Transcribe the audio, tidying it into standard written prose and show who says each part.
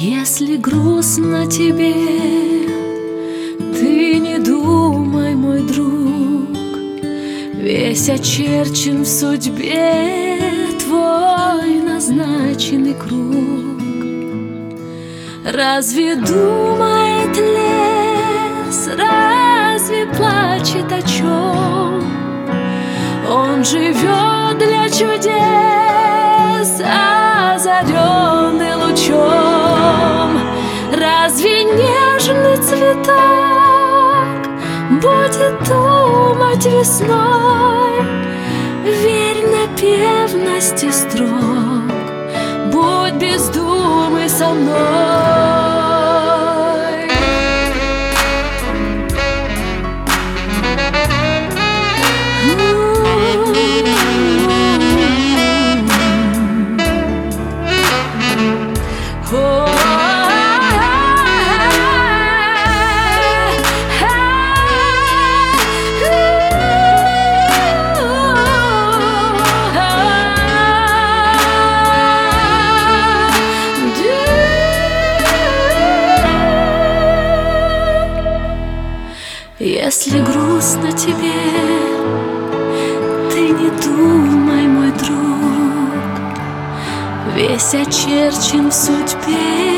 Speaker 1: Если грустно тебе, ты не думай, мой друг, весь очерчен в судьбе твой назначенный круг. Разве думает лес, разве плачет о чем? Он живет для чудес, озаренный лучом. Разве нежный цветок будет думать весной? Верь напевности строк, будь без думы со мной. Если грустно тебе, ты не думай, мой друг, весь очерчен в судьбе